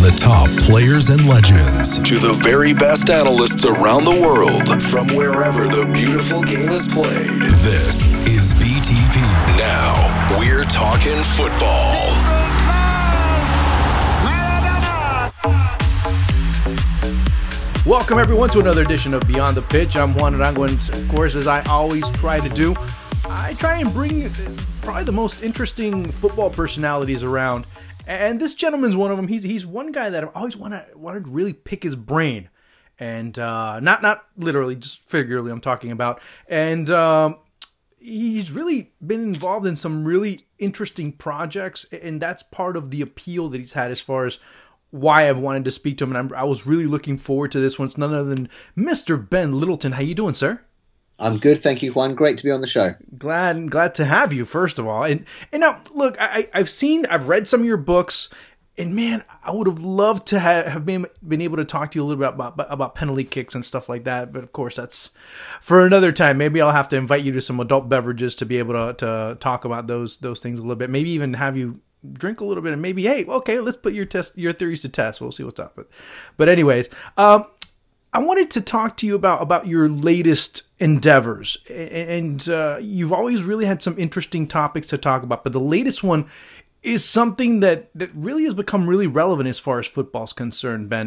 the top players and legends to the very best analysts around the world from wherever the beautiful game is played. This is BTP. Now, we're talking football. Welcome, everyone, to another edition of Beyond the Pitch. I'm Juan Arango, and of course, as I always try to do, I try and bring probably the most interesting football personalities around. And this gentleman's one of them. He's one guy that I've always wanted to really pick his brain. And not literally, just figuratively I'm talking about. And he's really been involved in some really interesting projects. And that's part of the appeal that he's had as far as why I've wanted to speak to him. And I was really looking forward to this one. It's none other than Mr. Ben Littleton. How you doing, sir? I'm good, thank you, Juan. Great to be on the show. Glad to have you, first of all. And now, look, I've read some of your books, and man, I would have loved to have been able to talk to you a little bit about penalty kicks and stuff like that. But of course, that's for another time. Maybe I'll have to invite you to some adult beverages to be able to talk about those things a little bit. Maybe even have you drink a little bit, and maybe, hey, okay, let's put your theories to test. We'll see what's up. But anyways, I wanted to talk to you about your latest endeavors, and you've always really had some interesting topics to talk about, but the latest one is something that really has become really relevant as far as football's concerned, Ben.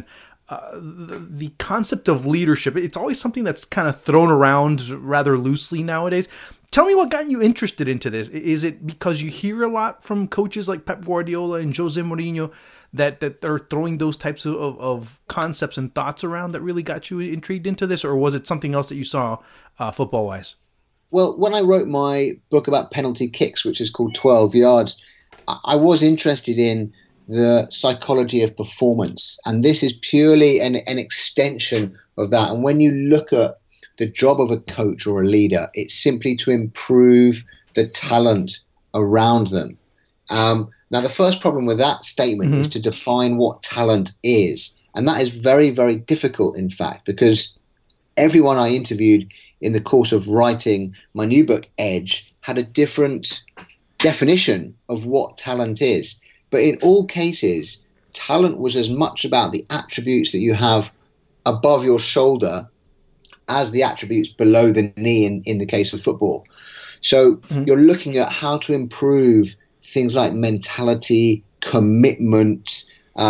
The concept of leadership, it's always something that's kind of thrown around rather loosely nowadays. Tell me what got you interested into this. Is it because you hear a lot from coaches like Pep Guardiola and Jose Mourinho that are throwing those types of concepts and thoughts around that really got you intrigued into this, or was it something else that you saw football-wise? Well, when I wrote my book about penalty kicks, which is called 12 Yards, I was interested in the psychology of performance, and this is purely an extension of that. And when you look at the job of a coach or a leader, it's simply to improve the talent around them. Now, the first problem with that statement is to define what talent is. And that is very, very difficult, in fact, because everyone I interviewed in the course of writing my new book, Edge, had a different definition of what talent is. But in all cases, talent was as much about the attributes that you have above your shoulder as the attributes below the knee in the case of football. So you're looking at how to improve things like mentality, commitment.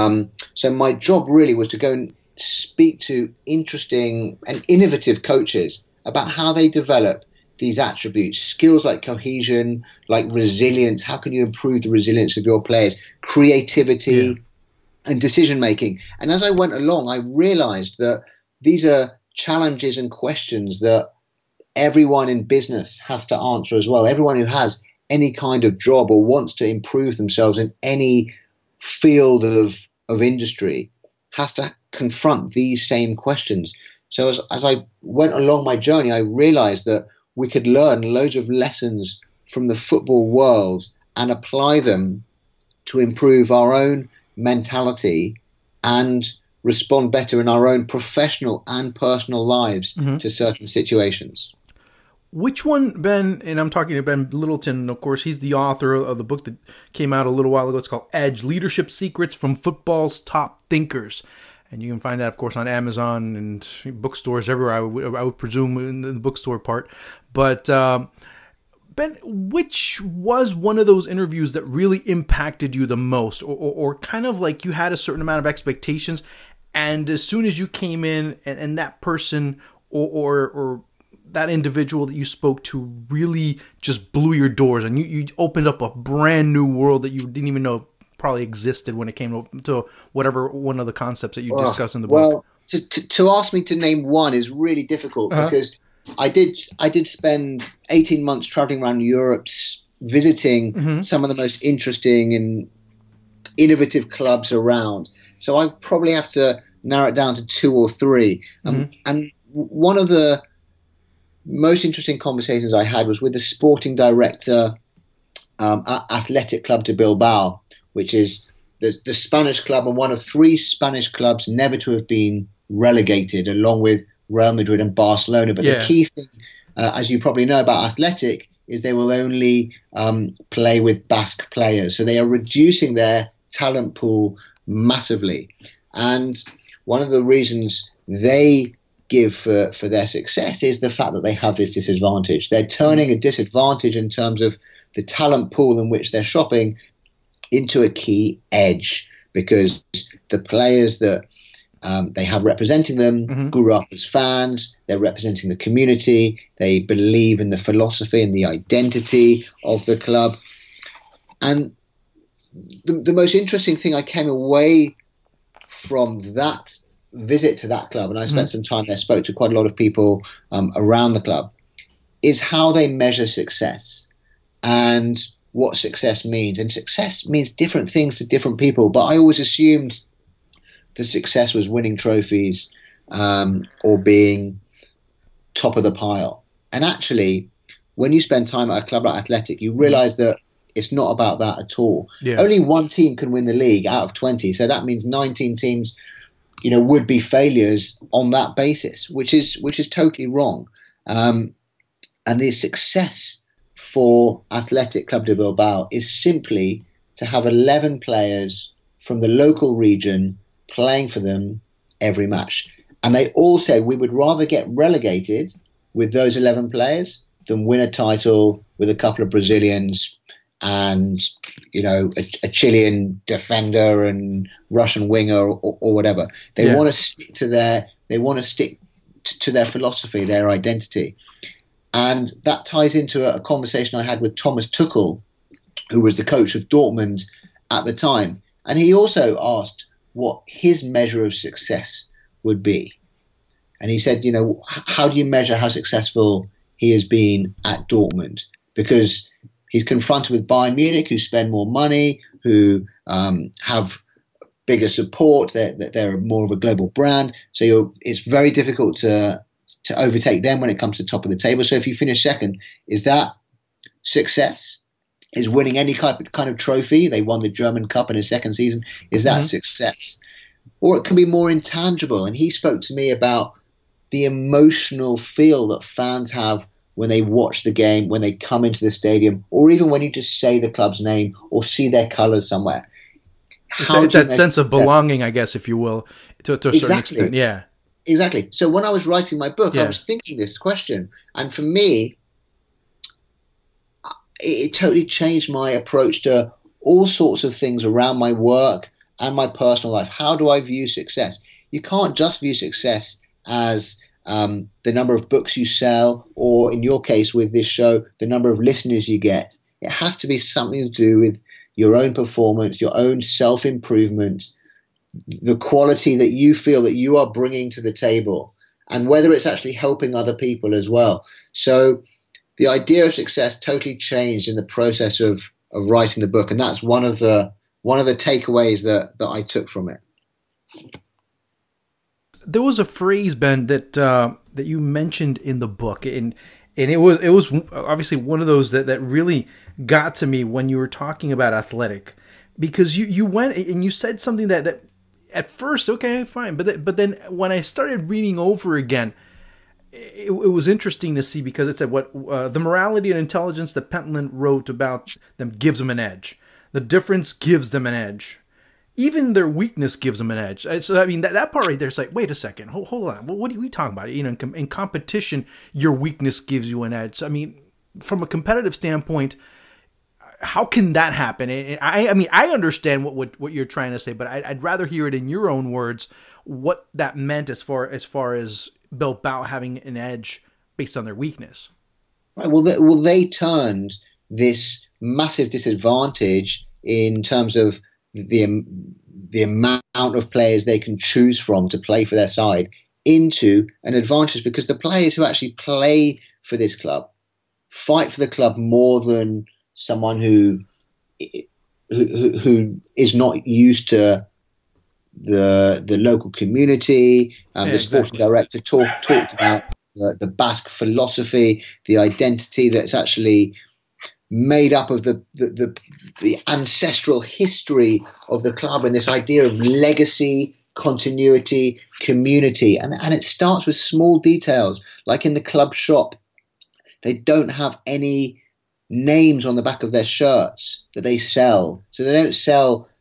So my job really was to go and speak to interesting and innovative coaches about how they develop these attributes, skills like cohesion, like resilience. How can you improve the resilience of your players? Creativity and decision making. And as I went along, I realized that these are challenges and questions that everyone in business has to answer as well. Everyone who has any kind of job or wants to improve themselves in any field of industry has to confront these same questions. So as I went along my journey, I realized that we could learn loads of lessons from the football world and apply them to improve our own mentality and respond better in our own professional and personal lives to certain situations. Which one, Ben, and I'm talking to Ben Littleton, of course, he's the author of the book that came out a little while ago. It's called Edge, Leadership Secrets from Football's Top Thinkers. And you can find that, of course, on Amazon and bookstores everywhere, I would presume, in the bookstore part. But, Ben, which was one of those interviews that really impacted you the most? Or kind of like you had a certain amount of expectations, and as soon as you came in and that person or that individual that you spoke to really just blew your doors, and you opened up a brand new world that you didn't even know probably existed when it came to whatever one of the concepts that you discussed in the book. Well, to ask me to name one is really difficult because I did spend 18 months traveling around Europe, visiting some of the most interesting and innovative clubs around. So I probably have to narrow it down to two or three. And one of the most interesting conversations I had was with the sporting director at Athletic Club de Bilbao, which is the Spanish club and one of three Spanish clubs never to have been relegated, along with Real Madrid and Barcelona. But the key thing, as you probably know about Athletic, is they will only play with Basque players. So they are reducing their talent pool massively. And one of the reasons they give for their success is the fact that they have this disadvantage. They're turning a disadvantage in terms of the talent pool in which they're shopping into a key edge, because the players that they have representing them grew up as fans. They're representing the community. They believe in the philosophy and the identity of the club. And the most interesting thing I came away from that visit to that club, and I spent some time there, spoke to quite a lot of people around the club, is how they measure success and what success means. And success means different things to different people, but I always assumed the success was winning trophies or being top of the pile. And actually, when you spend time at a club like Athletic, you realize that it's not about that at all. Yeah. Only one team can win the league out of 20. So that means 19 teams, would be failures on that basis, which is totally wrong. And the success for Athletic Club de Bilbao is simply to have 11 players from the local region playing for them every match. And they all said, we would rather get relegated with those 11 players than win a title with a couple of Brazilians and, a Chilean defender and Russian winger or whatever. They want to stick to their philosophy, their identity. And that ties into a conversation I had with Thomas Tuchel, who was the coach of Dortmund at the time. And he also asked what his measure of success would be. And he said, how do you measure how successful he has been at Dortmund? Because he's confronted with Bayern Munich, who spend more money, who have bigger support. They're more of a global brand. So it's very difficult to overtake them when it comes to top of the table. So if you finish second, is that success? Is winning any kind of trophy? They won the German Cup in his second season. Is that success? Or it can be more intangible. And he spoke to me about the emotional feel that fans have when they watch the game, when they come into the stadium, or even when you just say the club's name or see their colours somewhere. It's that sense of belonging, I guess, if you will, to a certain extent. Yeah. Exactly. So when I was writing my book, I was thinking this question. And for me, it totally changed my approach to all sorts of things around my work and my personal life. How do I view success? You can't just view success as the number of books you sell, or in your case with this show, the number of listeners you get. It has to be something to do with your own performance, your own self-improvement, the quality that you feel that you are bringing to the table, and whether it's actually helping other people as well. So the idea of success totally changed in the process of writing the book, and that's one of the takeaways that I took from it. There was a phrase, Ben, that you mentioned in the book, and it was obviously one of those that really got to me when you were talking about Athletic, because you went and you said something that at first, okay, fine, but then when I started reading over again, it was interesting to see, because it said what the morality and intelligence that Pentland wrote about them gives them an edge. The difference gives them an edge. Even their weakness gives them an edge. So I mean, that part right there is like, wait a second, hold on. What are we talking about? In competition, your weakness gives you an edge. I mean, from a competitive standpoint, how can that happen? I mean, I understand what you're trying to say, but I'd rather hear it in your own words, what that meant as far as Bilbao having an edge based on their weakness. Right. Well, they turned this massive disadvantage in terms of the amount of players they can choose from to play for their side into an advantage, because the players who actually play for this club fight for the club more than someone who is not used to the local community. The sporting director talked about the Basque philosophy, the identity that's actually made up of the ancestral history of the club, and this idea of legacy, continuity, community. And it starts with small details, like in the club shop. They don't have any names on the back of their shirts that they sell. So they don't sell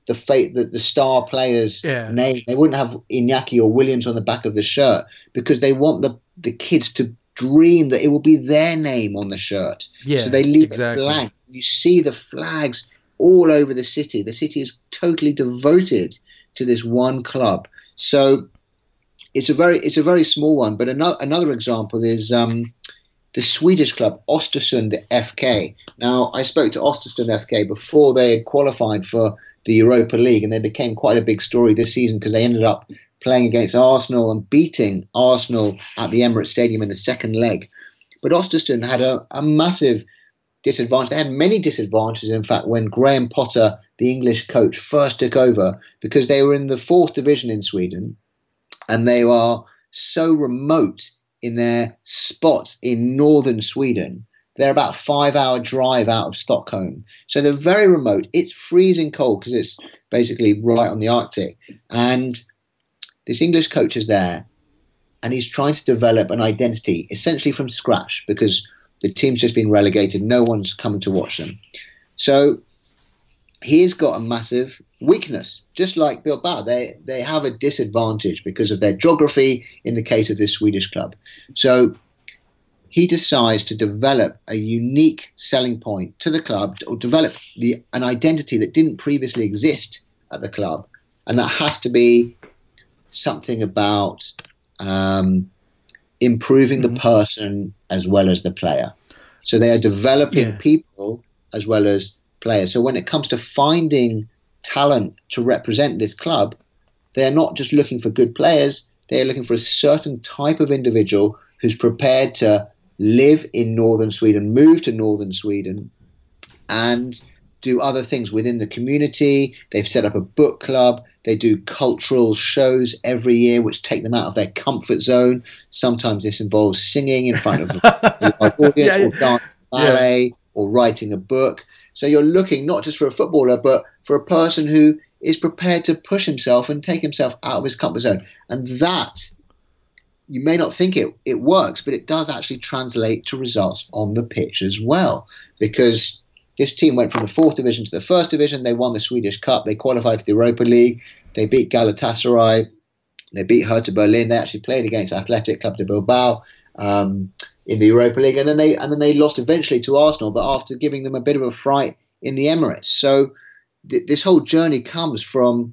the fate that the star player's name. They wouldn't have Iñaki or Williams on the back of the shirt because they want the kids to dream that it will be their name on the shirt. Yeah, so they leave it blank. You see the flags all over the city. The city is totally devoted to this one club. So it's a very small one. But another example is the Swedish club Östersund FK. Now, I spoke to Östersund FK before they had qualified for the Europa League, and they became quite a big story this season because they ended up playing against Arsenal and beating Arsenal at the Emirates Stadium in the second leg. But Östersund had a massive disadvantage. They had many disadvantages, in fact, when Graham Potter, the English coach, first took over, because they were in the 4th division in Sweden, and they are so remote in their spots in northern Sweden. They're about a 5-hour drive out of Stockholm. So they're very remote. It's freezing cold because it's basically right on the Arctic. And this English coach is there, and he's trying to develop an identity essentially from scratch because the team's just been relegated. No one's coming to watch them. So he's got a massive weakness, just like Bilbao. They have a disadvantage because of their geography in the case of this Swedish club. So he decides to develop a unique selling point to the club, or develop an identity that didn't previously exist at the club. And that has to be something about improving the person as well as the player. So they are developing people as well as players. So when it comes to finding talent to represent this club, they are not just looking for good players. They are looking for a certain type of individual who's prepared to live in northern Sweden, move to northern Sweden, and do other things within the community. They've set up a book club. They do cultural shows every year which take them out of their comfort zone. Sometimes this involves singing in front of a live audience, or dance, ballet, or writing a book. So you're looking not just for a footballer, but for a person who is prepared to push himself and take himself out of his comfort zone. And that, you may not think it works, but it does actually translate to results on the pitch as well. Because this team went from the 4th division to the 1st division. They won the Swedish Cup. They qualified for the Europa League. They beat Galatasaray. They beat Hertha Berlin. They actually played against Athletic Club de Bilbao in the Europa League, and then they lost eventually to Arsenal, but after giving them a bit of a fright in the Emirates. So this whole journey comes from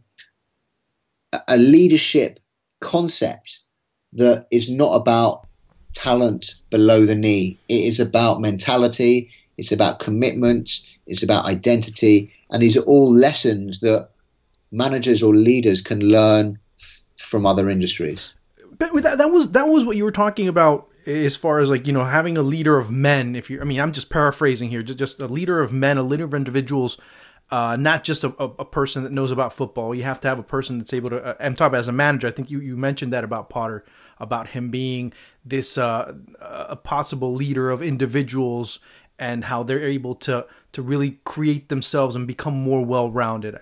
a leadership concept that is not about talent below the knee. It is about mentality. It's about commitment. It's about identity. And these are all lessons that managers or leaders can learn from other industries. But that was what you were talking about as far as, like, you know, having a leader of men. I'm just paraphrasing here, just a leader of men, a leader of individuals, not just a person that knows about football. You have to have a person that's able to, I'm talking about as a manager. I think you mentioned that about Potter, about him being this a possible leader of individuals and how they're able to really create themselves and become more well-rounded.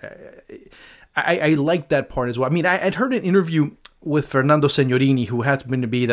I like that part as well. I mean, I'd heard an interview with Fernando Signorini, who happened to be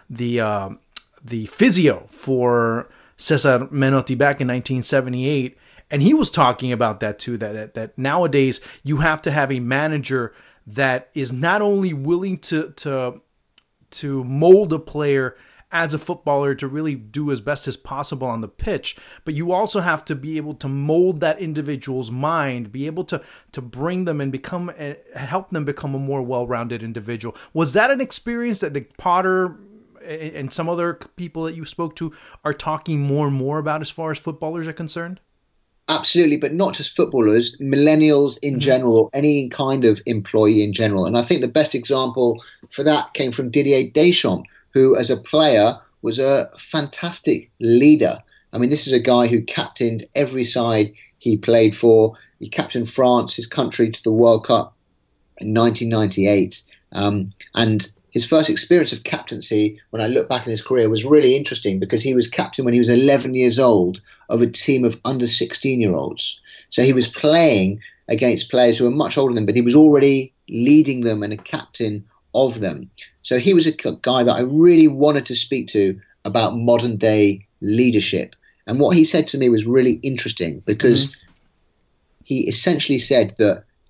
the physio for Cesar Menotti back in 1978, and he was talking about that too. That nowadays you have to have a manager that is not only willing to mold a player as a footballer to really do as best as possible on the pitch, but you also have to be able to mold that individual's mind, be able to bring them and help them become a more well-rounded individual. Was that an experience that the Potter and some other people that you spoke to are talking more and more about as far as footballers are concerned? Absolutely, but not just footballers, millennials in general, or any kind of employee in general. And I think the best example for that came from Didier Deschamps, who as a player was a fantastic leader. I mean, this is a guy who captained every side he played for. He captained France, his country, to the World Cup in 1998. And his first experience of captaincy, when I look back in his career, was really interesting because he was captain when he was 11 years old of a team of under 16-year-olds. So he was playing against players who were much older than him, but he was already leading them and a captain of them. So he was a guy that I really wanted to speak to about modern day leadership. And what he said to me was really interesting because he essentially said that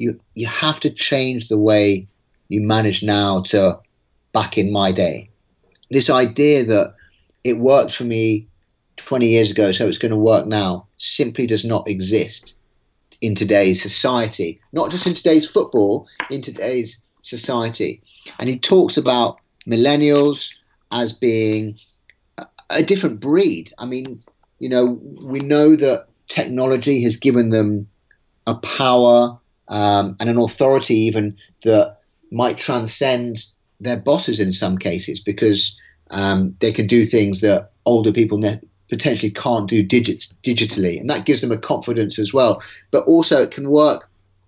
you have to change the way you manage now to back in my day. This idea that it worked for me 20 years ago, so it's going to work now, simply does not exist in today's society. Not just in today's football, in today's society. And he talks about millennials as being a different breed. I mean, we know that technology has given them a power and an authority even that might transcend their bosses in some cases, because they can do things that older people potentially can't do digitally, and that gives them a confidence as well. But also it can work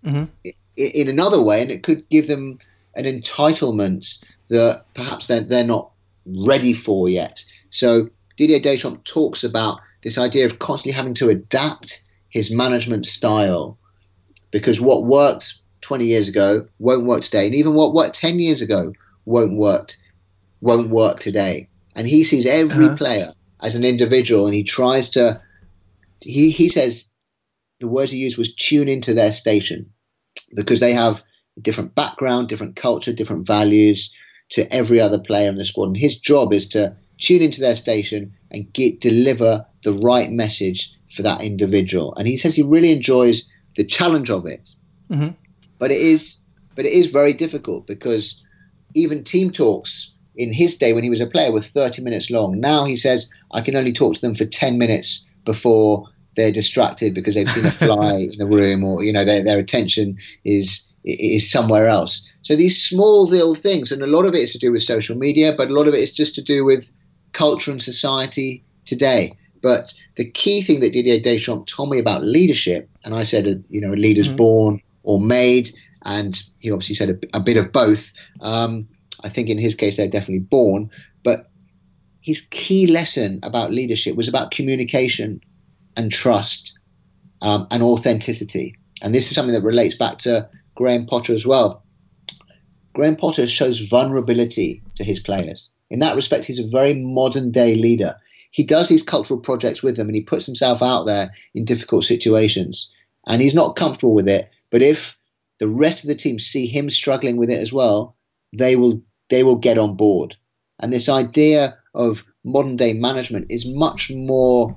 in another way, and it could give them an entitlement that perhaps they're not ready for yet. So Didier Deschamps talks about this idea of constantly having to adapt his management style, because what worked 20 years ago won't work today, and even what worked 10 years ago won't work today. And he sees every player as an individual, and he tries to, he says the word he used was tune into their station, because they have a different background, different culture, different values to every other player in the squad. And his job is to tune into their station and deliver the right message for that individual. And he says he really enjoys the challenge of it. But it is very difficult, because even team talks in his day when he was a player were 30 minutes long. Now he says, I can only talk to them for 10 minutes before they're distracted because they've seen a fly in the room, or their attention is somewhere else. So these small little things, and a lot of it is to do with social media, but a lot of it is just to do with culture and society today. But the key thing that Didier Deschamps told me about leadership, and I said, a leader's born or made, and he obviously said a bit of both. I think in his case, they're definitely born. But his key lesson about leadership was about communication and trust and authenticity. And this is something that relates back to Graham Potter as well. Graham Potter shows vulnerability to his players. In that respect, he's a very modern day leader. He does these cultural projects with them, and he puts himself out there in difficult situations. And he's not comfortable with it. But if the rest of the team see him struggling with it as well, they will get on board. And this idea of modern day management is much more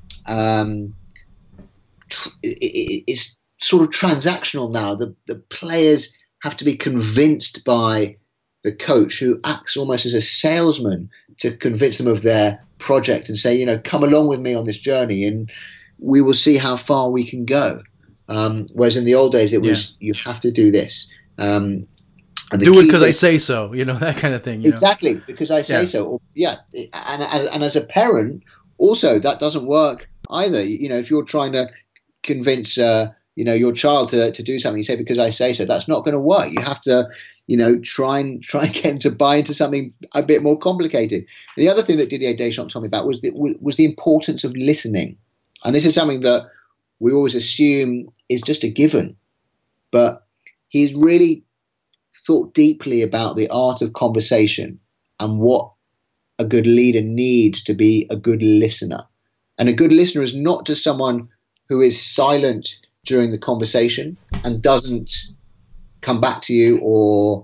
it's sort of transactional now. The players have to be convinced by the coach, who acts almost as a salesman to convince them of their project and say, come along with me on this journey and we will see how far we can go. Whereas in the old days, it was, you have to do this. And do it because I say so, that kind of thing. Exactly, because I say so. Or, and as a parent, also, that doesn't work either. If you're trying to convince your child to do something, you say because I say so. That's not going to work. You have to try and get them to buy into something a bit more complicated. The other thing that Didier Deschamps told me about was the importance of listening, and this is something that we always assume is just a given, but he's really thought deeply about the art of conversation and what a good leader needs to be a good listener. And a good listener is not just someone who is silent during the conversation and doesn't come back to you or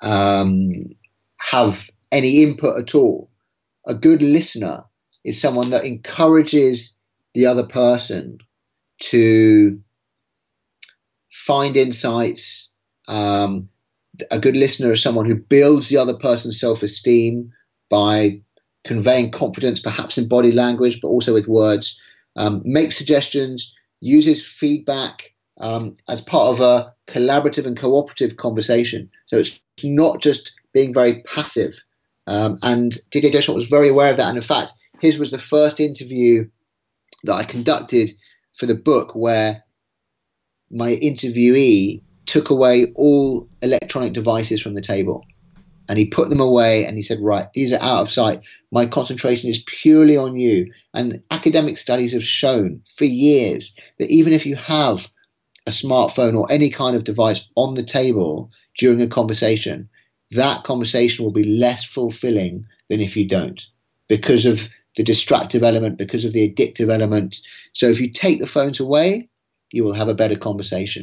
have any input at all. A good listener is someone that encourages the other person to find insights. A good listener is someone who builds the other person's self-esteem by conveying confidence, perhaps in body language, but also with words, makes suggestions, uses feedback as part of a collaborative and cooperative conversation. So it's not just being very passive. And Didier Deschamps was very aware of that. And in fact, his was the first interview that I conducted for the book where my interviewee took away all electronic devices from the table. And he put them away and he said, right, these are out of sight. My concentration is purely on you. And academic studies have shown for years that even if you have a smartphone or any kind of device on the table during a conversation, that conversation will be less fulfilling than if you don't, because of the distractive element, because of the addictive element. So if you take the phones away, you will have a better conversation.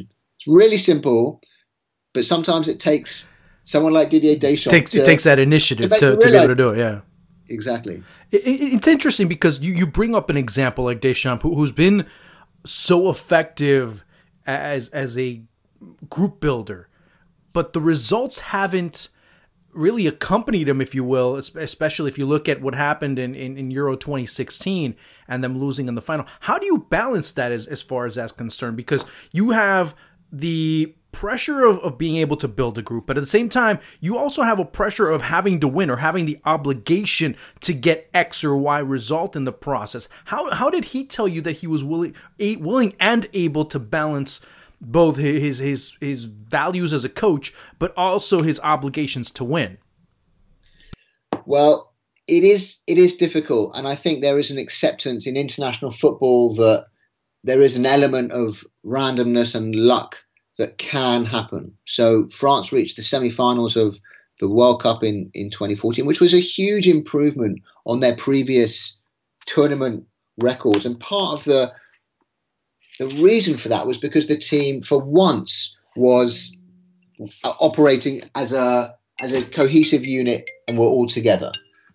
It's really simple, but sometimes it takes someone like Didier Deschamps. It takes that initiative to be able to do it. Yeah, exactly. It's interesting because you bring up an example like Deschamps, who's been so effective as a group builder, but the results haven't really accompanied him, if you will, especially if you look at what happened in Euro 2016 and them losing in the final. How do you balance that as far as that's concerned? Because you have the pressure of being able to build a group, but at the same time, you also have a pressure of having to win or having the obligation to get X or Y result in the process. How did he tell you that he was willing and able to balance both his values as a coach, but also his obligations to win? Well, it is difficult, and I think there is an acceptance in international football that there is an element of randomness and luck that can happen. So France reached the semi-finals of the World Cup in 2014, which was a huge improvement on their previous tournament records, and part of the reason for that was because the team, for once, was operating as a cohesive unit and were all together.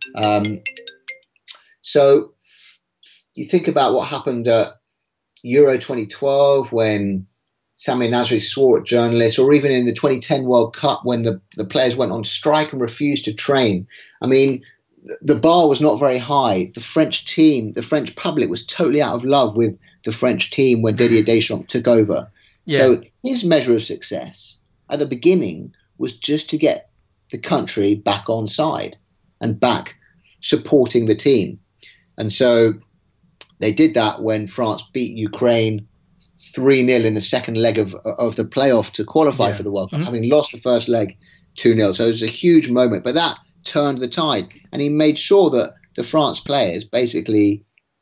So you think about what happened at Euro 2012 when Sami Nasri swore at journalists, or even in the 2010 World Cup when the players went on strike and refused to train. I mean, the bar was not very high. The French team, the French public was totally out of love with the French team when Didier Deschamps took over. Yeah. So his measure of success at the beginning was just to get the country back on side and back supporting the team. And so they did that when France beat Ukraine 3-0 in the second leg of the playoff to qualify for the World Cup, having lost the first leg 2-0. So it was a huge moment, but that turned the tide. And he made sure that the France players basically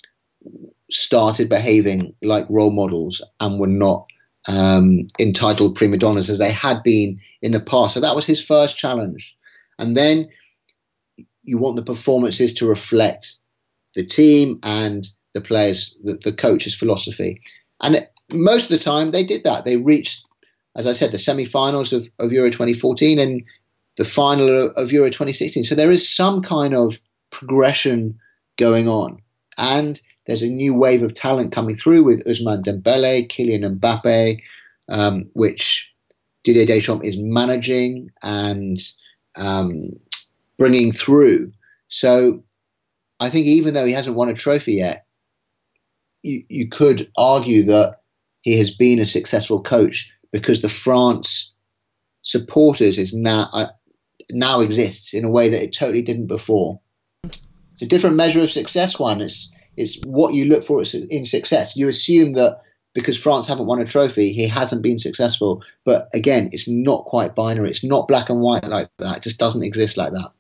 started behaving like role models and were not entitled prima donnas as they had been in the past. So that was his first challenge. And then you want the performances to reflect the team and the players, the coach's philosophy. And most of the time they did that. They reached, as I said, the semi-finals of Euro 2014 and the final of Euro 2016. So there is some kind of progression going on. And there's a new wave of talent coming through with Ousmane Dembele, Kylian Mbappe, which Didier Deschamps is managing and bringing through. So I think even though he hasn't won a trophy yet, you could argue that he has been a successful coach because the France supporters is now exists in a way that it totally didn't before. It's a different measure of success. It's what you look for in success. You assume that because France haven't won a trophy, he hasn't been successful. But again, it's not quite binary. It's not black and white like that. It just doesn't exist like that.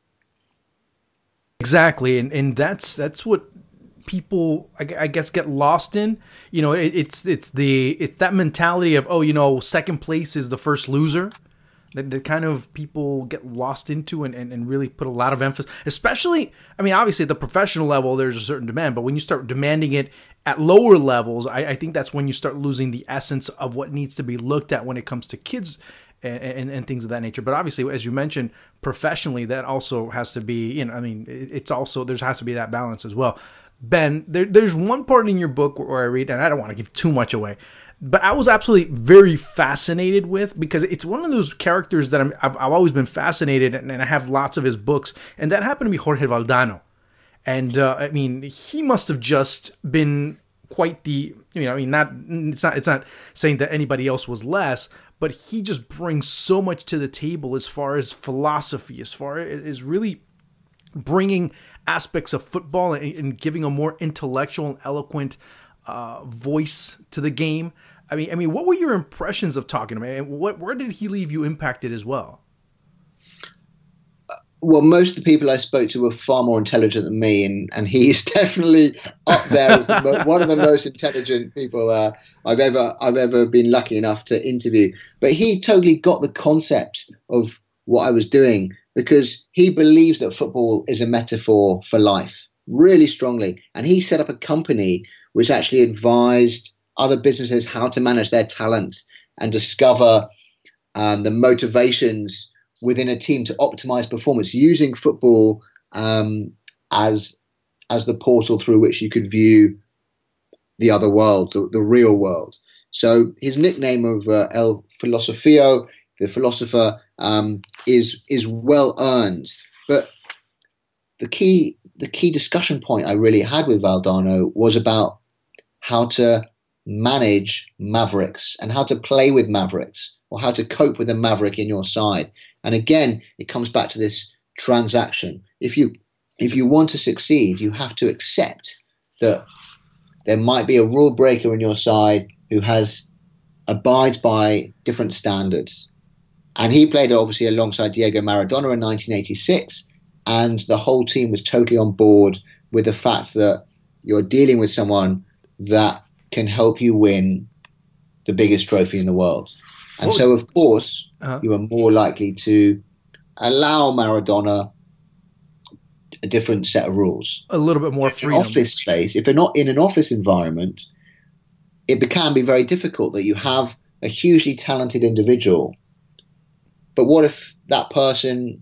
Exactly, and that's what people, I guess, get lost in. You know, it's that mentality of, second place is the first loser. That kind of people get lost into and really put a lot of emphasis, especially, I mean, obviously at the professional level, there's a certain demand, but when you start demanding it at lower levels, I think that's when you start losing the essence of what needs to be looked at when it comes to kids and things of that nature. But obviously, as you mentioned, professionally, that also has to be, it's also, there has to be that balance as well. Ben, there's one part in your book where I read, and I don't want to give too much away, but I was absolutely very fascinated with, because it's one of those characters that I've always been fascinated, and I have lots of his books, and that happened to be Jorge Valdano. And he must have just been quite the, it's not saying that anybody else was less, but he just brings so much to the table as far as philosophy, as far as really bringing aspects of football and giving a more intellectual and eloquent voice to the game. I mean, what were your impressions of talking to him? And where did he leave you impacted as well? Well, most of the people I spoke to were far more intelligent than me, and he is definitely up there as one of the most intelligent people I've ever been lucky enough to interview. But he totally got the concept of what I was doing, because he believes that football is a metaphor for life, really strongly. And he set up a company which actually advised other businesses how to manage their talent and discover the motivations within a team to optimize performance, using football as the portal through which you could view the other world, the real world. So his nickname of El Filosofio, the philosopher, is well earned. But the key discussion point I really had with Valdano was about how to manage mavericks and how to play with mavericks, or how to cope with a maverick in your side. And again, it comes back to this transaction. If you want to succeed, you have to accept that there might be a rule breaker in your side who abides by different standards. And he played obviously alongside Diego Maradona in 1986, and the whole team was totally on board with the fact that you're dealing with someone that can help you win the biggest trophy in the world. And so, of course, you are more likely to allow Maradona a different set of rules. A little bit more freedom. Office space, if they're not in an office environment, it can be very difficult that you have a hugely talented individual. But what if that person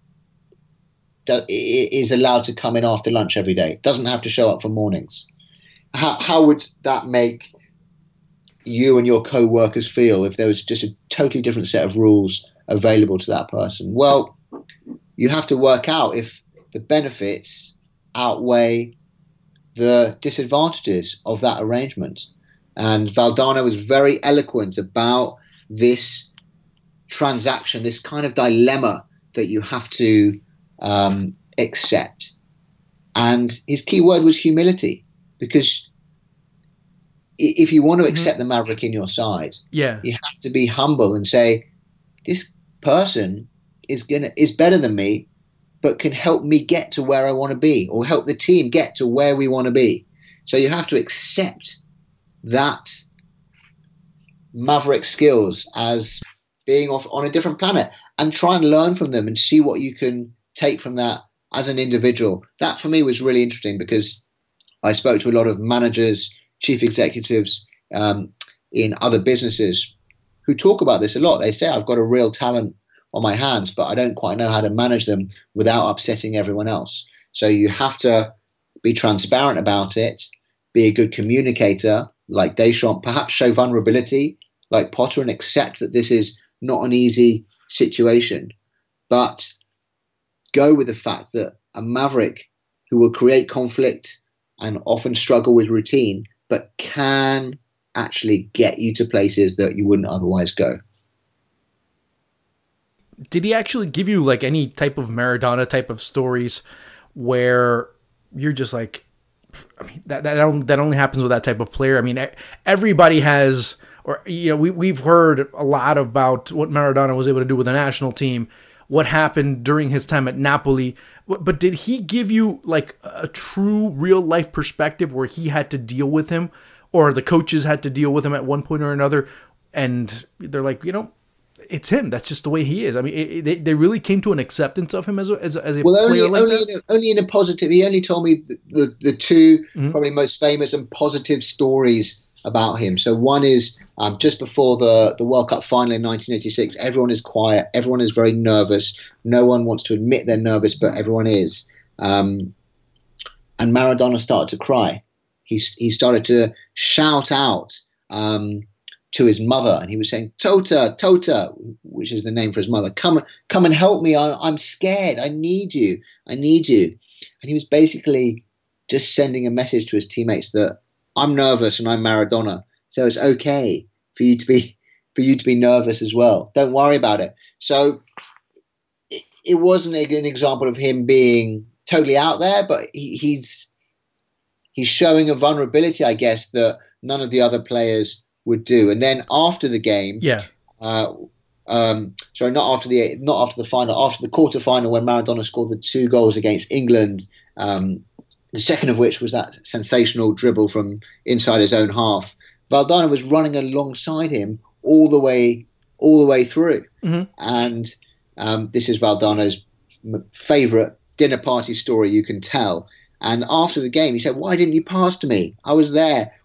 is allowed to come in after lunch every day, doesn't have to show up for mornings? How would that make you and your co-workers feel if there was just a totally different set of rules available to that person? Well, you have to work out if the benefits outweigh the disadvantages of that arrangement. And Valdano was very eloquent about this transaction, this kind of dilemma that you have to accept. And his key word was humility, because if you want to accept the maverick in your side, you have to be humble and say, this person is better than me, but can help me get to where I want to be, or help the team get to where we want to be. So you have to accept that maverick skills as being off on a different planet, and try and learn from them and see what you can take from that as an individual. That for me was really interesting, because I spoke to a lot of managers, chief executives in other businesses who talk about this a lot. They say, I've got a real talent on my hands, but I don't quite know how to manage them without upsetting everyone else. So you have to be transparent about it, be a good communicator like Deschamps, perhaps show vulnerability like Potter, and accept that this is not an easy situation. But go with the fact that a maverick who will create conflict and often struggle with routine, but can actually get you to places that you wouldn't otherwise go. Did he actually give you like any type of Maradona type of stories where you're just like, I mean, that only happens with that type of player? I mean, everybody has, or we've heard a lot about what Maradona was able to do with the national team, what happened during his time at Napoli. But did he give you like a true real life perspective where he had to deal with him, or the coaches had to deal with him at one point or another, and they're like, it's him. That's just the way he is. I mean, they really came to an acceptance of him as a player like that? Only in a positive. He only told me the two probably most famous and positive stories about him. So one is just before the World Cup final in 1986, everyone is quiet. Everyone is very nervous. No one wants to admit they're nervous, but everyone is. And Maradona started to cry. He started to shout out to his mother, and he was saying, Tota, which is the name for his mother, come and help me. I'm scared. I need you. And he was basically just sending a message to his teammates that I'm nervous and I'm Maradona, so it's okay for you to be nervous as well. Don't worry about it. So it wasn't an example of him being totally out there, but he's showing a vulnerability, I guess, that none of the other players would do. And then after the game, not after the final, after the quarterfinal, when Maradona scored the 2 goals against England, the second of which was that sensational dribble from inside his own half, Valdano was running alongside him all the way through. And this is Valdano's favorite dinner party story you can tell. And after the game, he said, "Why didn't you pass to me? I was there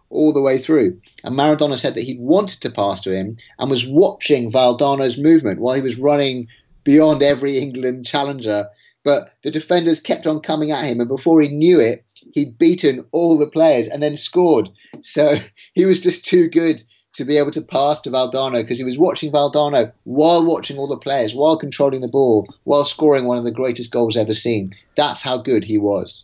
all the way through. And Maradona said that he wanted to pass to him and was watching Valdano's movement while he was running beyond every England challenger. But the defenders kept on coming at him, and before he knew it, he'd beaten all the players and then scored. So he was just too good to be able to pass to Valdano, because he was watching Valdano while watching all the players, while controlling the ball, while scoring one of the greatest goals ever seen. That's how good he was.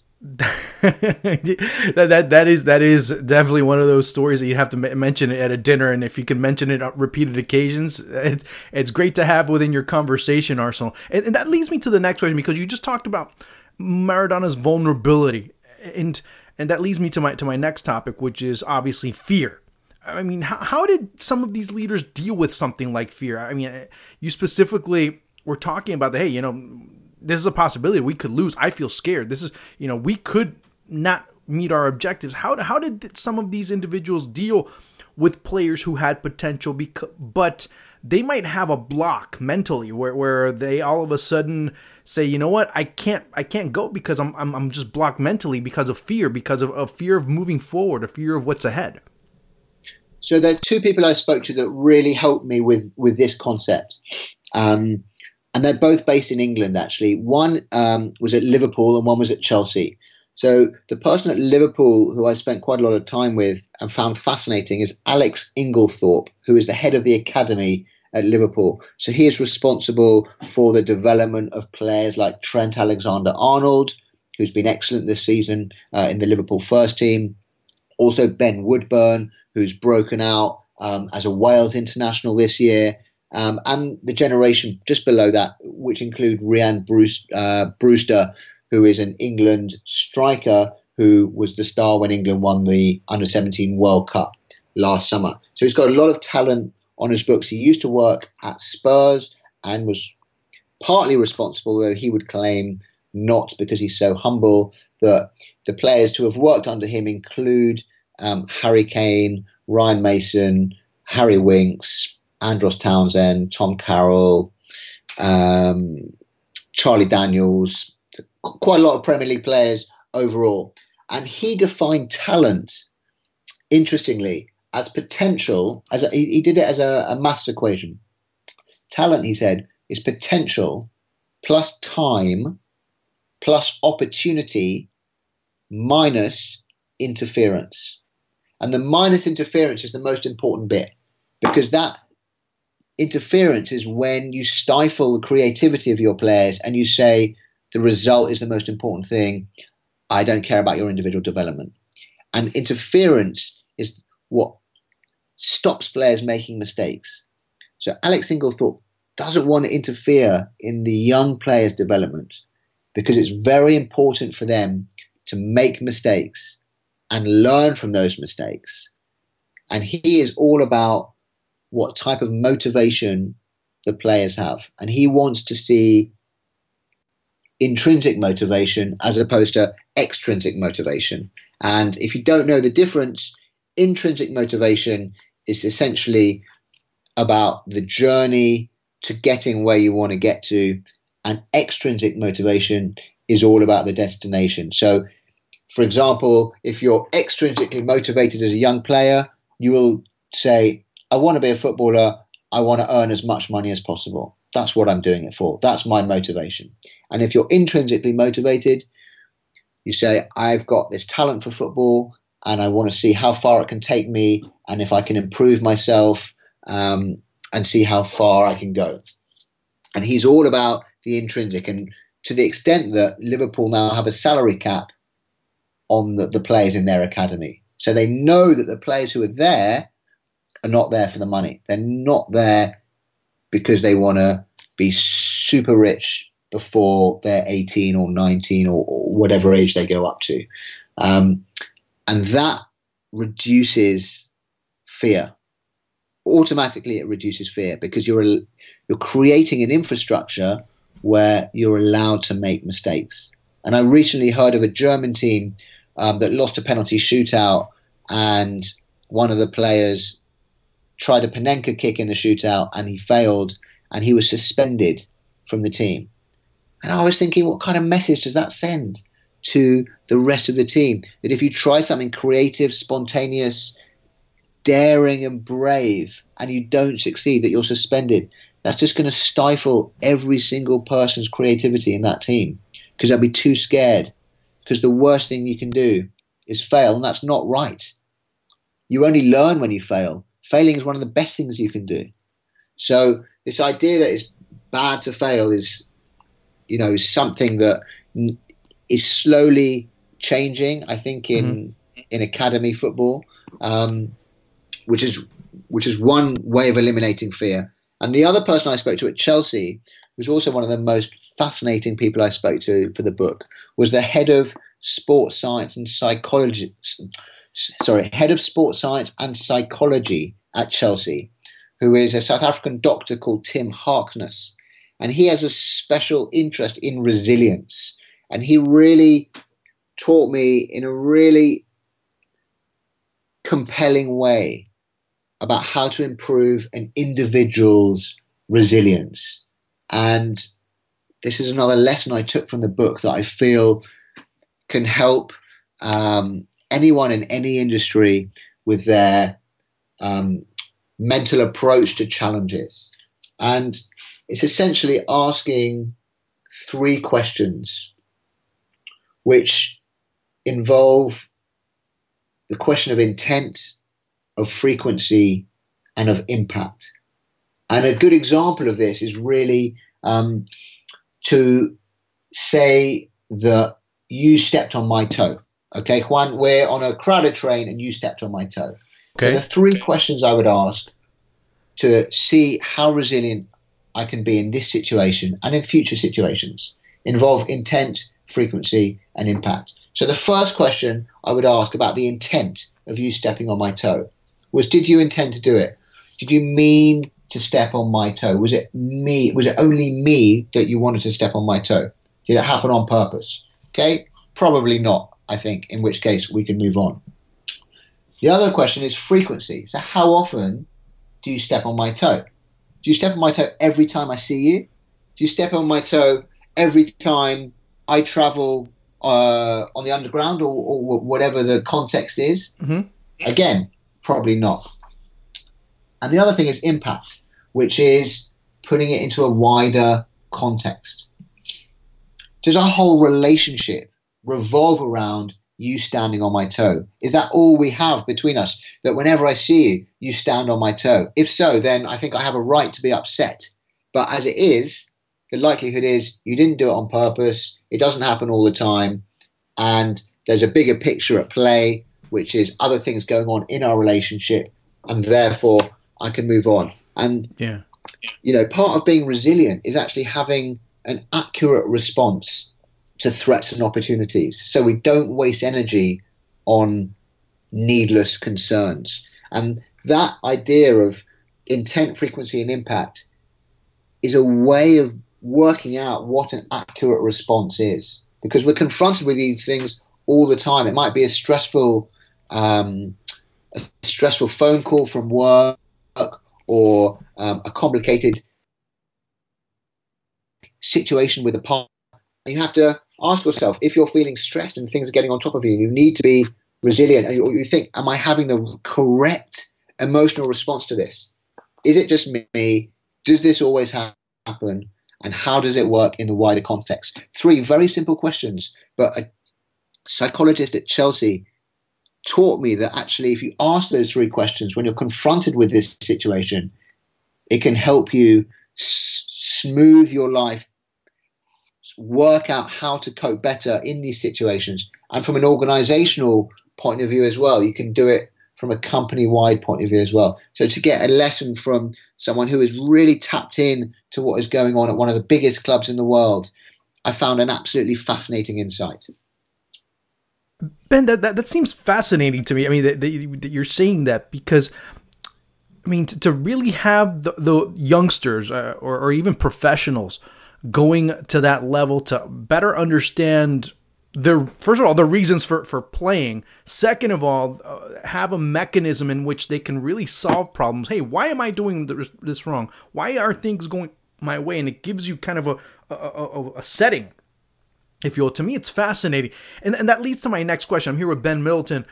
that is definitely one of those stories that you have to mention at a dinner, and if you can mention it on repeated occasions, it's great to have within your conversation arsenal. And that leads me to the next question, because you just talked about Maradona's vulnerability, and that leads me to my next topic, which is obviously fear. I mean, how did some of these leaders deal with something like fear? I mean, you specifically were talking about hey, this is a possibility. We could lose. I feel scared. This is, we could not meet our objectives. How did some of these individuals deal with players who had potential, but they might have a block mentally where they all of a sudden say, you know what, I can't go because I'm just blocked mentally because of fear of moving forward, a fear of what's ahead. So there are two people I spoke to that really helped me with this concept. And they're both based in England, actually. One was at Liverpool and one was at Chelsea. So the person at Liverpool who I spent quite a lot of time with and found fascinating is Alex Inglethorpe, who is the head of the academy at Liverpool. So he is responsible for the development of players like Trent Alexander-Arnold, who's been excellent this season in the Liverpool first team. Also Ben Woodburn, who's broken out as a Wales international this year. And the generation just below that, which include Rhian Brewster, who is an England striker who was the star when England won the Under-17 World Cup last summer. So he's got a lot of talent on his books. He used to work at Spurs and was partly responsible, though he would claim not, because he's so humble, that the players to have worked under him include Harry Kane, Ryan Mason, Harry Winks, Andros Townsend, Tom Carroll, Charlie Daniels, quite a lot of Premier League players overall. And he defined talent, interestingly, as potential. He did it as a maths equation. Talent, he said, is potential plus time plus opportunity minus interference. And the minus interference is the most important bit, because that interference is when you stifle the creativity of your players and you say the result is the most important thing. I don't care about your individual development. And interference is what stops players making mistakes. So Alex Inglethorpe doesn't want to interfere in the young players' development, because it's very important for them to make mistakes and learn from those mistakes. And he is all about what type of motivation the players have. And he wants to see intrinsic motivation as opposed to extrinsic motivation. And if you don't know the difference, intrinsic motivation is essentially about the journey to getting where you want to get to, and extrinsic motivation is all about the destination. So, for example, if you're extrinsically motivated as a young player, you will say, I want to be a footballer. I want to earn as much money as possible. That's what I'm doing it for. That's my motivation. And if you're intrinsically motivated, you say, I've got this talent for football and I want to see how far it can take me and if I can improve myself and see how far I can go. And he's all about the intrinsic. And to the extent that Liverpool now have a salary cap on the players in their academy. So they know that the players who are there are not there for the money. They're not there because they want to be super rich before they're 18 or 19 or whatever age they go up to. And that reduces fear. Automatically it reduces fear, because you're creating an infrastructure where you're allowed to make mistakes. And I recently heard of a German team that lost a penalty shootout, and one of the players tried a Panenka kick in the shootout and he failed, and he was suspended from the team. And I was thinking, what kind of message does that send to the rest of the team? That if you try something creative, spontaneous, daring and brave and you don't succeed, that you're suspended, that's just going to stifle every single person's creativity in that team, because they'll be too scared, because the worst thing you can do is fail, and that's not right. You only learn when you fail. Failing is one of the best things you can do. So this idea that it's bad to fail is, something that is slowly changing, I think, in academy football, which is one way of eliminating fear. And the other person I spoke to at Chelsea, who's also one of the most fascinating people I spoke to for the book, was the head of sports science and psychology. Head of sports science and psychology at Chelsea, who is a South African doctor called Tim Harkness. And he has a special interest in resilience. And he really taught me in a really compelling way about how to improve an individual's resilience. And this is another lesson I took from the book that I feel can help anyone in any industry with their mental approach to challenges. And it's essentially asking 3 questions, which involve the question of intent, of frequency, and of impact. And a good example of this is really to say that you stepped on my toe. Okay, Juan, we're on a crowded train and you stepped on my toe. Okay. So the 3 questions I would ask to see how resilient I can be in this situation and in future situations involve intent, frequency, and impact. So the first question I would ask about the intent of you stepping on my toe was, did you intend to do it? Did you mean to step on my toe? Was it me? Was it only me that you wanted to step on my toe? Did it happen on purpose? Okay, probably not, I think, in which case we can move on. The other question is frequency. So how often do you step on my toe? Do you step on my toe every time I see you? Do you step on my toe every time I travel on the underground or whatever the context is? Mm-hmm. Again, probably not. And the other thing is impact, which is putting it into a wider context. Does our whole relationship revolve around you standing on my toe? Is that all we have between us? That whenever I see you, you stand on my toe? If so, then I think I have a right to be upset. But as it is, the likelihood is you didn't do it on purpose. It doesn't happen all the time. And there's a bigger picture at play, which is other things going on in our relationship. And therefore, I can move on. And, part of being resilient is actually having an accurate response to threats and opportunities, so we don't waste energy on needless concerns. And that idea of intent, frequency, and impact is a way of working out what an accurate response is, because we're confronted with these things all the time. It might be a stressful phone call from work, or a complicated situation with a partner. You have to ask yourself, if you're feeling stressed and things are getting on top of you, you need to be resilient. And you think, am I having the correct emotional response to this? Is it just me? Does this always happen? And how does it work in the wider context? 3 very simple questions, but a psychologist at Chelsea taught me that actually if you ask those 3 questions when you're confronted with this situation, it can help you smooth your life, work out how to cope better in these situations. And from an organizational point of view as well, you can do it from a company-wide point of view as well. So to get a lesson from someone who is really tapped in to what is going on at one of the biggest clubs in the world, I found an absolutely fascinating insight. Ben, that seems fascinating to me. I mean, that you're saying that because, I mean, to really have the youngsters or even professionals going to that level to better understand first of all, the reasons for playing. Second of all, have a mechanism in which they can really solve problems. Hey, why am I doing this wrong? Why are things going my way? And it gives you kind of a setting if you will. To me, it's fascinating. And that leads to my next question. I'm here with Ben Littleton,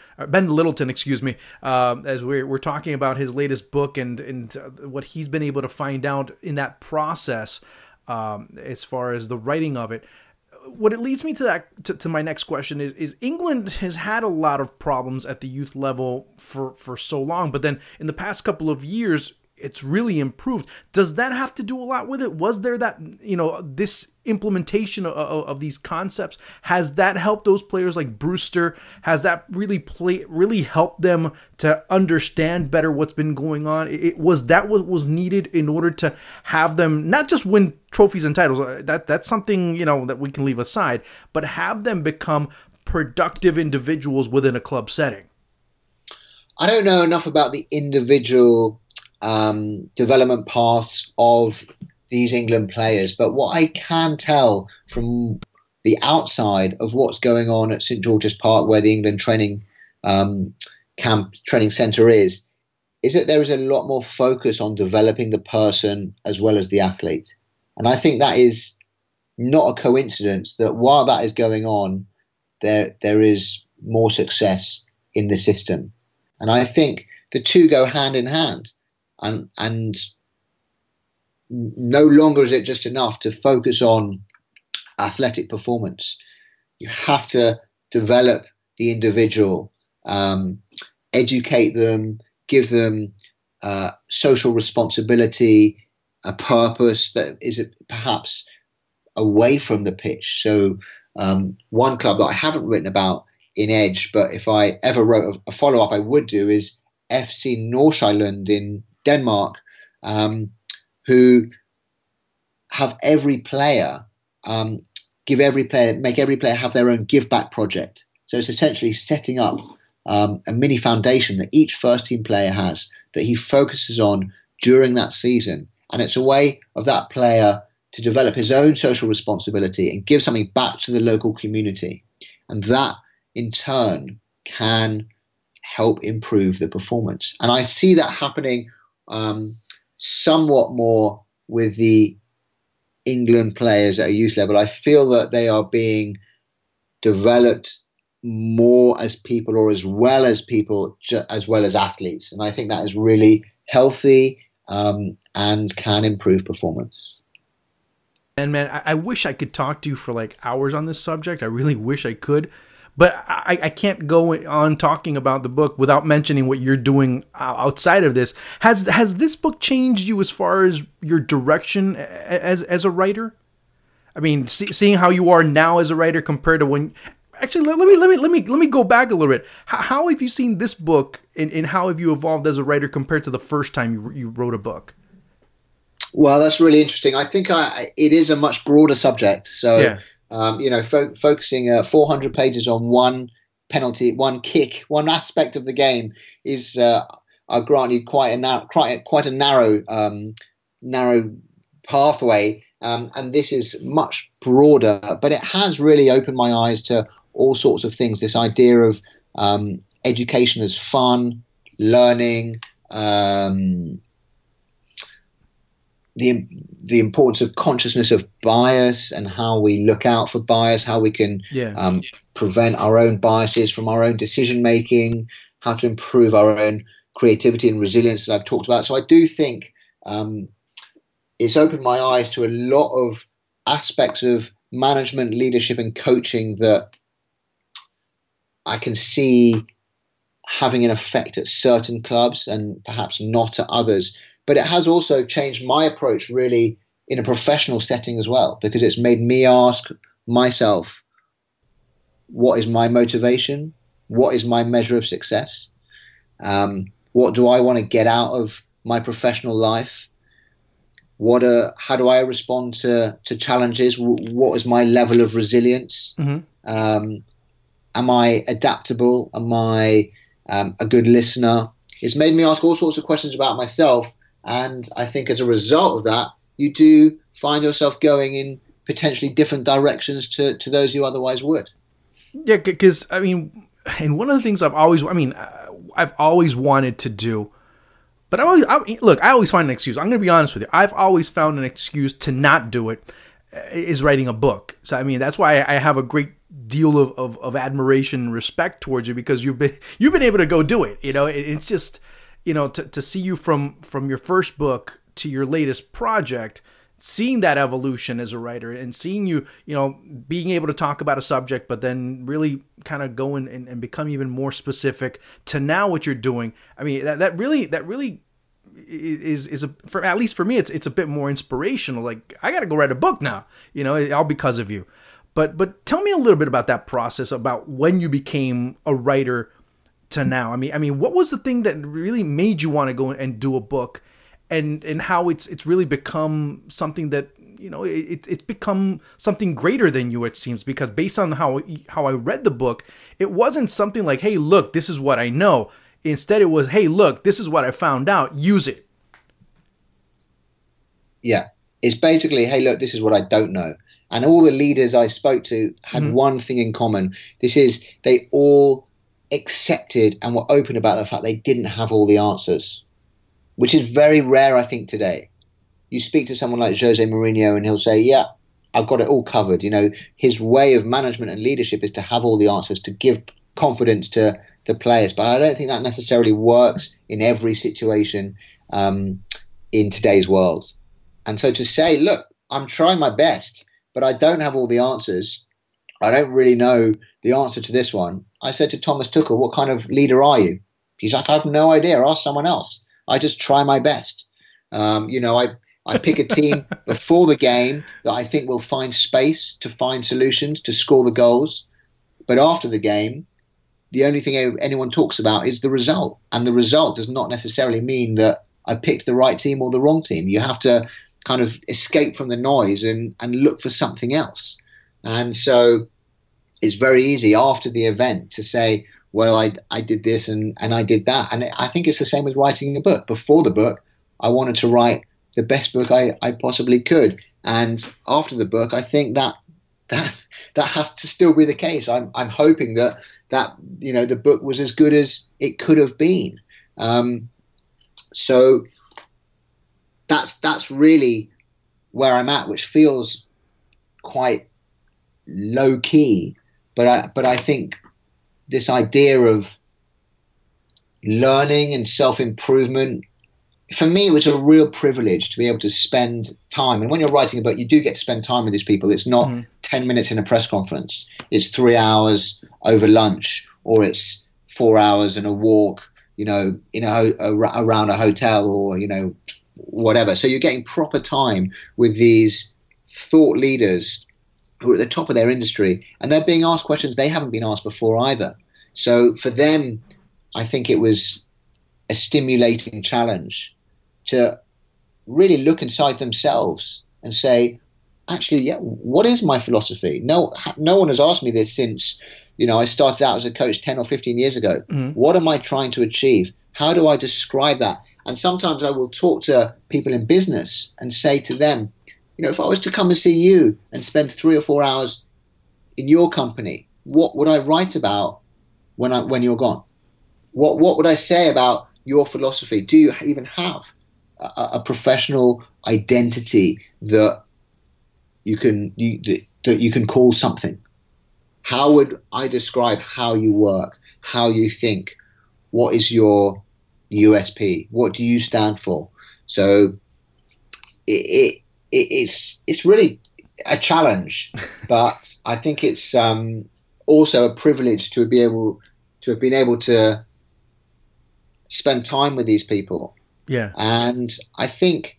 as we're talking about his latest book and what he's been able to find out in that process as far as the writing of it. What it leads me to my next question is England has had a lot of problems at the youth level for so long, but then in the past couple of years, it's really improved. Does that have to do a lot with it? Was there that, this implementation of these concepts, has that helped those players like Brewster? Has that really helped them to understand better what's been going on? Was what was needed in order to have them not just win trophies and titles, that's something, that we can leave aside, but have them become productive individuals within a club setting? I don't know enough about the individual development paths of these England players, but what I can tell from the outside of what's going on at St George's Park, where the England training centre is that there is a lot more focus on developing the person as well as the athlete. And I think that is not a coincidence that while that is going on, there is more success in the system. And I think the two go hand in hand. And no longer is it just enough to focus on athletic performance. You have to develop the individual, educate them, give them social responsibility, a purpose that is perhaps away from the pitch. So one club that I haven't written about in Edge, but if I ever wrote a follow-up I would do, is FC Nordsjælland in Denmark, who have every player, make every player have their own give back project. So it's essentially setting up a mini foundation that each first team player has that he focuses on during that season. And it's a way of that player to develop his own social responsibility and give something back to the local community. And that in turn can help improve the performance. And I see that happening somewhat more with the England players at a youth level. I feel that they are being developed more as people, or as well as people, as well as athletes. And I think that is really healthy and can improve performance. And man, I wish I could talk to you for like hours on this subject. I really wish I could. But I can't go on talking about the book without mentioning what you're doing outside of this. Has this book changed you as far as your direction as a writer? I mean, seeing how you are now as a writer compared to when. Actually, let me go back a little bit. How have you seen this book, and how have you evolved as a writer compared to the first time you wrote a book? Well, that's really interesting. I think it is a much broader subject. So. Yeah. Focusing 400 pages on one penalty, one kick, one aspect of the game is, I'll grant you, quite a narrow pathway. And this is much broader, but it has really opened my eyes to all sorts of things. This idea of education as fun, learning, the importance of consciousness of bias and how we look out for bias, how we can prevent our own biases from our own decision making, how to improve our own creativity and resilience, as I've talked about. So I do think it's opened my eyes to a lot of aspects of management, leadership and coaching that I can see having an effect at certain clubs and perhaps not at others. But it has also changed my approach really in a professional setting as well, because it's made me ask myself, what is my motivation? What is my measure of success? What do I want to get out of my professional life? How do I respond to challenges? What is my level of resilience? Mm-hmm. Am I adaptable? Am I a good listener? It's made me ask all sorts of questions about myself. And I think as a result of that, you do find yourself going in potentially different directions to those you otherwise would. Yeah, because, I mean, and one of the things I've always wanted to do, but I always find an excuse. I'm going to be honest with you. I've always found an excuse to not do it. is writing a book. So I mean, that's why I have a great deal of admiration and respect towards you, because you've been able to go do it. It's just, to see you from your first book to your latest project, seeing that evolution as a writer, and seeing you, being able to talk about a subject, but then really kind of go and become even more specific to now what you're doing. I mean, that really is for, at least for me, it's a bit more inspirational. Like, I got to go write a book now, all because of you. But tell me a little bit about that process, about when you became a writer to now. I mean, what was the thing that really made you want to go and do a book, and how it's really become something that, it's become something greater than you, it seems, because based on how I read the book, it wasn't something like, hey, look, this is what I know. Instead, it was, hey, look, this is what I found out. Use it. Yeah. It's basically, hey, look, this is what I don't know. And all the leaders I spoke to had one thing in common. This is, they all accepted and were open about the fact they didn't have all the answers, which is very rare, I think, today. You speak to someone like Jose Mourinho and he'll say, yeah, I've got it all covered. His way of management and leadership is to have all the answers, to give confidence to the players. But I don't think that necessarily works in every situation in today's world. And so to say, look, I'm trying my best, but I don't have all the answers. I don't really know the answer to this one. I said to Thomas Tuchel, what kind of leader are you? He's like, I have no idea. Ask someone else. I just try my best. I pick a team before the game that I think will find space to find solutions to score the goals. But after the game, the only thing anyone talks about is the result. And the result does not necessarily mean that I picked the right team or the wrong team. You have to kind of escape from the noise and look for something else. And so it's very easy after the event to say, well, I did this and I did that. And I think it's the same with writing a book. Before the book, I wanted to write the best book I possibly could. And after the book, I think that has to still be the case. I'm hoping that the book was as good as it could have been. So that's really where I'm at, which feels quite low key. But I think this idea of learning and self-improvement, for me, it was a real privilege to be able to spend time. And when you're writing a book, you do get to spend time with these people. It's not 10 minutes in a press conference. It's 3 hours over lunch, or it's 4 hours in a walk, around a hotel, or, whatever. So you're getting proper time with these thought leaders who are at the top of their industry, and they're being asked questions they haven't been asked before either. So for them, I think it was a stimulating challenge to really look inside themselves and say, actually, yeah, what is my philosophy? No one has asked me this since, I started out as a coach 10 or 15 years ago. What am I trying to achieve? How do I describe that? And sometimes I will talk to people in business and say to them, if I was to come and see you and spend 3 or 4 hours in your company, what would I write about when you're gone? What would I say about your philosophy? Do you even have a professional identity that you can call something? How would I describe how you work, how you think? What is your USP? What do you stand for? So it's really a challenge, but I think it's also a privilege to have been able to spend time with these people. Yeah. And I think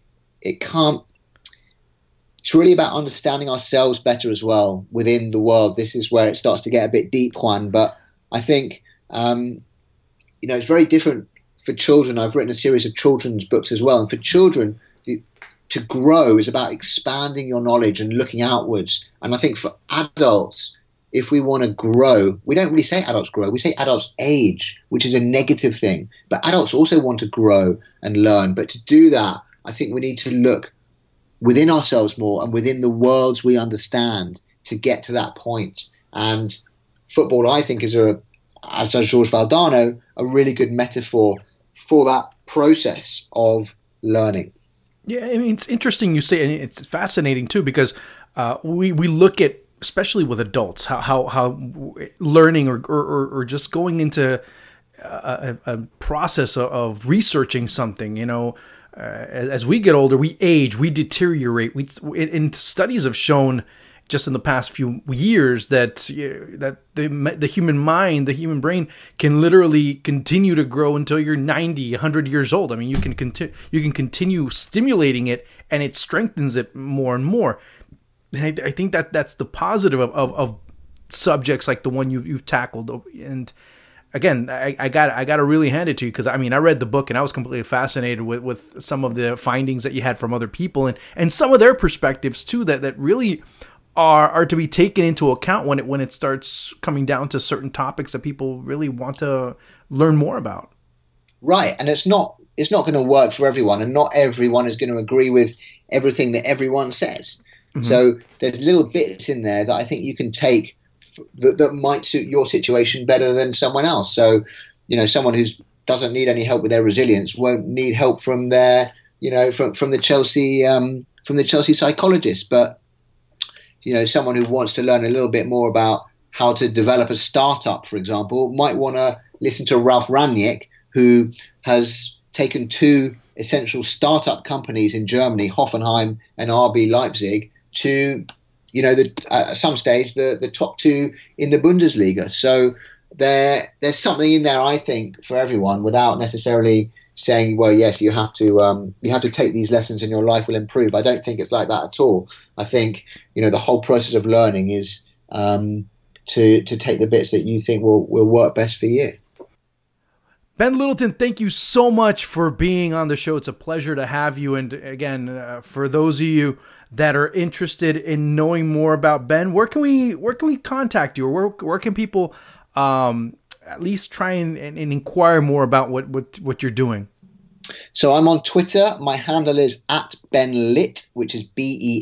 it's really about understanding ourselves better as well within the world. This is where it starts to get a bit deep, Juan, but I think, it's very different for children. I've written a series of children's books as well. And for children, to grow is about expanding your knowledge and looking outwards. And I think for adults, if we want to grow, we don't really say adults grow. We say adults age, which is a negative thing. But adults also want to grow and learn. But to do that, I think we need to look within ourselves more and within the worlds we understand to get to that point. And football, I think, as does George Valdano, a really good metaphor for that process of learning. Yeah, I mean, it's interesting you say, and it's fascinating too, because we look at, especially with adults, how learning or just going into a process of researching something, as we get older, we age, we deteriorate. And studies have shown just in the past few years that the human mind, the human brain, can literally continue to grow until you're 90, 100 years old. I mean, you can continue stimulating it, and it strengthens it more and more. And I think that's the positive of subjects like the one you've tackled. And again, I got to really hand it to you, because I mean, I read the book and I was completely fascinated with some of the findings that you had from other people and some of their perspectives too, that really are to be taken into account when it starts coming down to certain topics that people really want to learn more about. Right, and it's not going to work for everyone, and not everyone is going to agree with everything that everyone says. Mm-hmm. So there's little bits in there that I think you can take that might suit your situation better than someone else. So, someone who doesn't need any help with their resilience won't need help from their, from the Chelsea psychologist. But, someone who wants to learn a little bit more about how to develop a startup, for example, might want to listen to Ralph Rangnick, who has taken two essential startup companies in Germany, Hoffenheim and RB Leipzig, to at some stage the top two in the Bundesliga. So there's something in there, I think, for everyone, without necessarily saying, well, yes, you have to take these lessons and your life will improve. I don't think it's like that at all. I think the whole process of learning is to take the bits that you think will work best for you. Ben Littleton, thank you so much for being on the show. It's a pleasure to have you. And again, for those of you that are interested in knowing more about Ben, where can we contact you, or where can people at least try and inquire more about what you're doing? So I'm on Twitter. My handle is @BenLyt, which is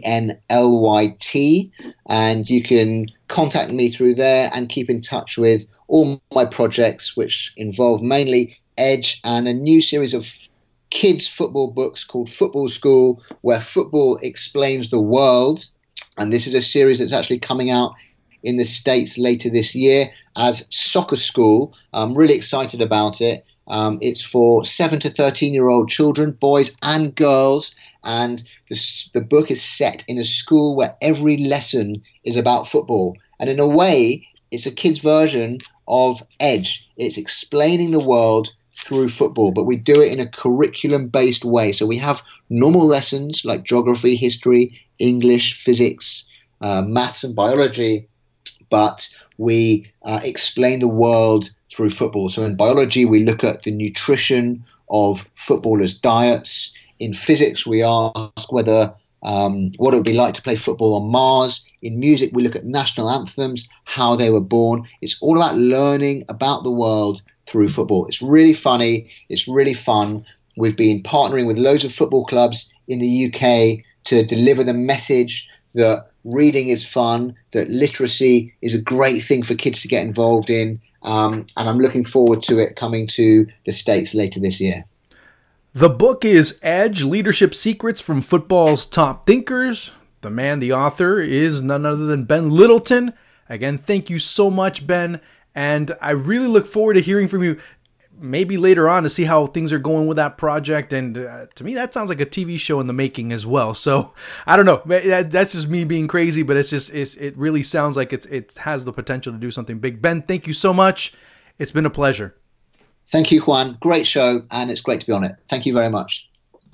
BenLyt, and you can contact me through there and keep in touch with all my projects, which involve mainly Edge and a new series of kids football books called Football School, where football explains the world. And this is a series that's actually coming out in the States later this year as Soccer School. I'm really excited about it. It's for 7 to 13-year-old children, boys and girls, and the book is set in a school where every lesson is about football. And in a way, it's a kid's version of Edge. It's explaining the world through football, but we do it in a curriculum-based way. So we have normal lessons like geography, history, English, physics, maths and biology, but we explain the world through football. So in biology, we look at the nutrition of footballers' diets. In physics, we ask what it would be like to play football on Mars. In music, we look at national anthems, how they were born. It's all about learning about the world through football. It's really funny. It's really fun. We've been partnering with loads of football clubs in the UK to deliver the message that reading is fun, that literacy is a great thing for kids to get involved in. And I'm looking forward to it coming to the States later this year. The book is Edge, Leadership Secrets from Football's Top Thinkers. The author is none other than Ben Littleton. Again, thank you so much, Ben. And I really look forward to hearing from you maybe later on to see how things are going with that project. And to me, that sounds like a TV show in the making as well. So I don't know. That's just me being crazy, but it really sounds like it has the potential to do something big. Ben, thank you so much. It's been a pleasure. Thank you, Juan. Great show, and it's great to be on it. Thank you very much.